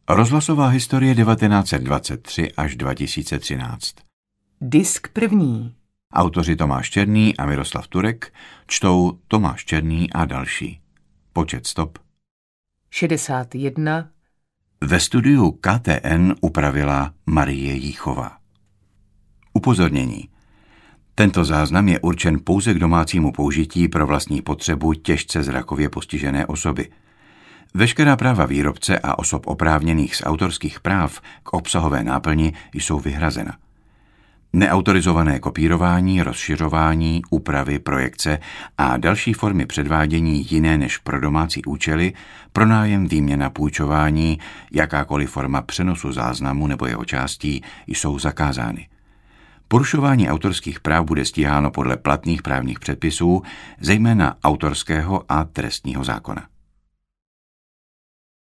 Rozhlasová historie 1923 až 2013. Disk první. Autoři Tomáš Černý a Miroslav Turek čtou Tomáš Černý a další. Počet stop 61. Ve studiu KTN upravila Marie Jíchová. Upozornění. Tento záznam je určen pouze k domácímu použití pro vlastní potřebu těžce zrakově postižené osoby. Veškerá práva výrobce a osob oprávněných z autorských práv k obsahové náplni jsou vyhrazena. Neautorizované kopírování, rozšiřování, úpravy, projekce a další formy předvádění jiné než pro domácí účely, pronájem, výměna, půjčování, jakákoliv forma přenosu záznamu nebo jeho částí jsou zakázány. Porušování autorských práv bude stíháno podle platných právních předpisů, zejména autorského a trestního zákona.